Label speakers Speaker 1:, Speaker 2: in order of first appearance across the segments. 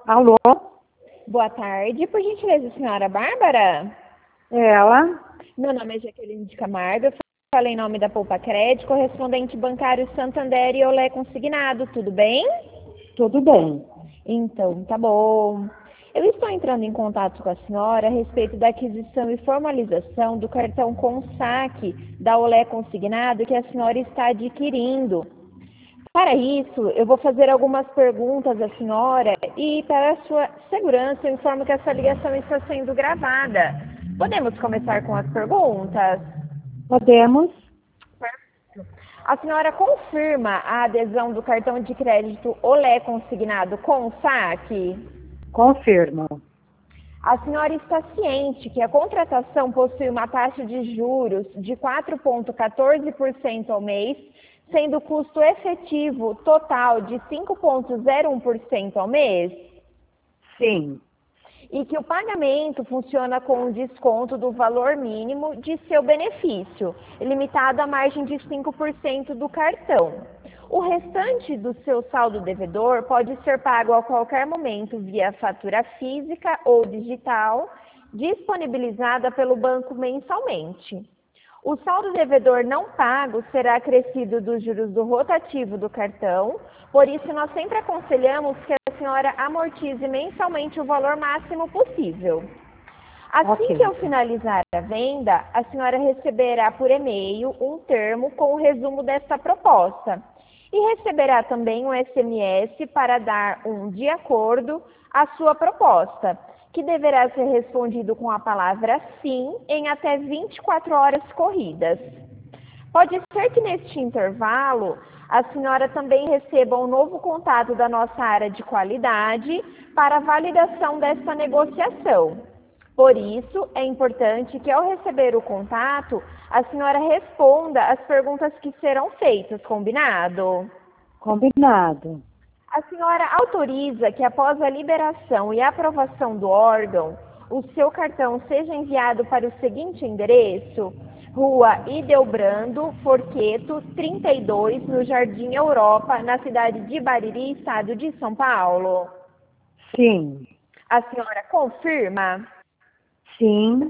Speaker 1: Alô?
Speaker 2: Boa tarde, por gentileza, senhora Bárbara?
Speaker 1: Ela?
Speaker 2: Meu nome é Jaqueline de Camargo, eu falo em nome da Poupa Crédito, correspondente bancário Santander e Olé Consignado, tudo bem?
Speaker 1: Tudo bem.
Speaker 2: Então, tá bom. Eu estou entrando em contato com a senhora a respeito da aquisição e formalização do cartão com saque da Olé Consignado que a senhora está adquirindo. Para isso, eu vou fazer algumas perguntas à senhora e, para a sua segurança, eu informo que essa ligação está sendo gravada. Podemos começar com as perguntas?
Speaker 1: Podemos?
Speaker 2: A senhora confirma a adesão do cartão de crédito Olé Consignado com saque?
Speaker 1: Confirmo.
Speaker 2: A senhora está ciente que a contratação possui uma taxa de juros de 4,14% ao mês, sendo o custo efetivo total de 5,01% ao mês?
Speaker 1: Sim.
Speaker 2: E que o pagamento funciona com um desconto do valor mínimo de seu benefício, limitado à margem de 5% do cartão. O restante do seu saldo devedor pode ser pago a qualquer momento via fatura física ou digital, disponibilizada pelo banco mensalmente. O saldo devedor não pago será acrescido dos juros do rotativo do cartão, por isso nós sempre aconselhamos que a senhora amortize mensalmente o valor máximo possível. Assim que eu finalizar a venda, a senhora receberá por e-mail um termo com o resumo desta proposta e receberá também um SMS para dar um de acordo à sua proposta, que deverá ser respondido com a palavra sim em até 24 horas corridas. Pode ser que neste intervalo a senhora também receba um novo contato da nossa área de qualidade para a validação desta negociação. Por isso, é importante que ao receber o contato, a senhora responda as perguntas que serão feitas, combinado?
Speaker 1: Combinado.
Speaker 2: A senhora autoriza que após a liberação e aprovação do órgão, o seu cartão seja enviado para o seguinte endereço: Rua Ideobrando Forqueto, 32, no Jardim Europa, na cidade de Bariri, estado de São Paulo?
Speaker 1: Sim.
Speaker 2: A senhora confirma?
Speaker 1: Sim.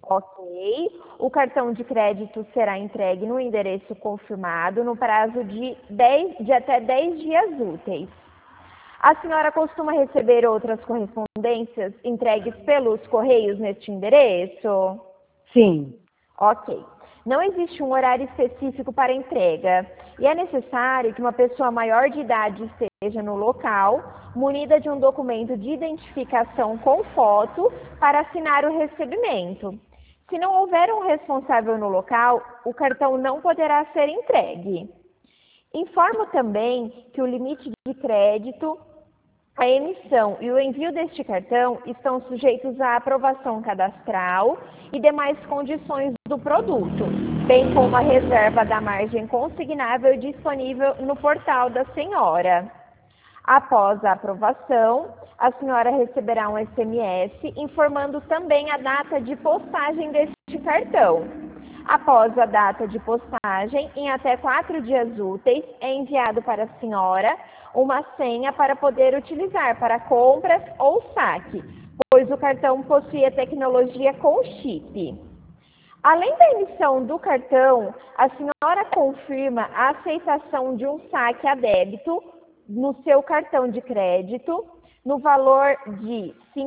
Speaker 2: Ok. O cartão de crédito será entregue no endereço confirmado no prazo de até 10 dias úteis. A senhora costuma receber outras correspondências entregues pelos correios neste endereço?
Speaker 1: Sim.
Speaker 2: Ok. Não existe um horário específico para entrega e é necessário que uma pessoa maior de idade esteja no local, munida de um documento de identificação com foto para assinar o recebimento. Se não houver um responsável no local, o cartão não poderá ser entregue. Informo também que o limite de crédito, a emissão e o envio deste cartão estão sujeitos à aprovação cadastral e demais condições do produto, bem como a reserva da margem consignável disponível no portal da senhora. Após a aprovação, a senhora receberá um SMS informando também a data de postagem deste cartão. Após a data de postagem, em até 4 dias úteis, é enviado para a senhora uma senha para poder utilizar para compras ou saque, pois o cartão possui a tecnologia com chip. Além da emissão do cartão, a senhora confirma a aceitação de um saque a débito no seu cartão de crédito no valor de R$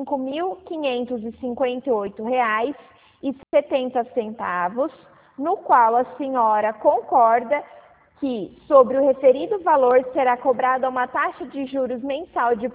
Speaker 2: 5.558,70, no qual a senhora concorda que, sobre o referido valor, será cobrada uma taxa de juros mensal de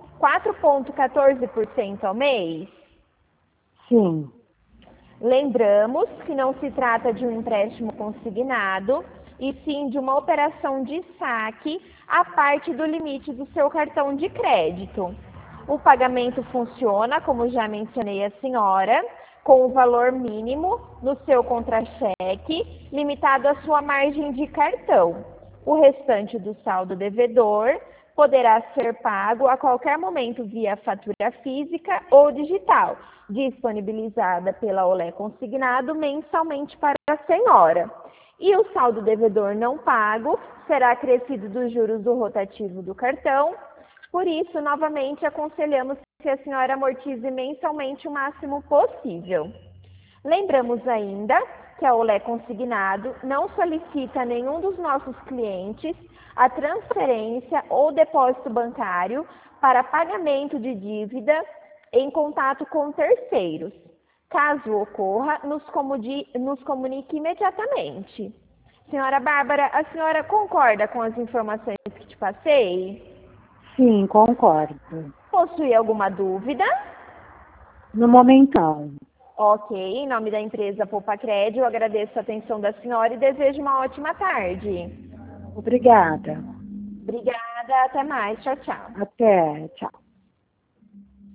Speaker 2: 4,14% ao mês?
Speaker 1: Sim.
Speaker 2: Lembramos que não se trata de um empréstimo consignado, e sim de uma operação de saque à parte do limite do seu cartão de crédito. O pagamento funciona, como já mencionei à senhora, com o valor mínimo no seu contra-cheque, limitado à sua margem de cartão. O restante do saldo devedor poderá ser pago a qualquer momento via fatura física ou digital, disponibilizada pela Olé Consignado mensalmente para a senhora. E o saldo devedor não pago será acrescido dos juros do rotativo do cartão, Por isso, novamente, aconselhamos que a senhora amortize mensalmente o máximo possível. Lembramos ainda que a Olé Consignado não solicita a nenhum dos nossos clientes a transferência ou depósito bancário para pagamento de dívida em contato com terceiros. Caso ocorra, nos comunique imediatamente. Senhora Bárbara, a senhora concorda com as informações que te passei?
Speaker 1: Sim, concordo.
Speaker 2: Possui alguma dúvida?
Speaker 1: No momento, não.
Speaker 2: Ok, em nome da empresa Poupacred, eu agradeço a atenção da senhora e desejo uma ótima tarde.
Speaker 1: Obrigada.
Speaker 2: Obrigada, até mais. Tchau, tchau.
Speaker 1: Até. Tchau.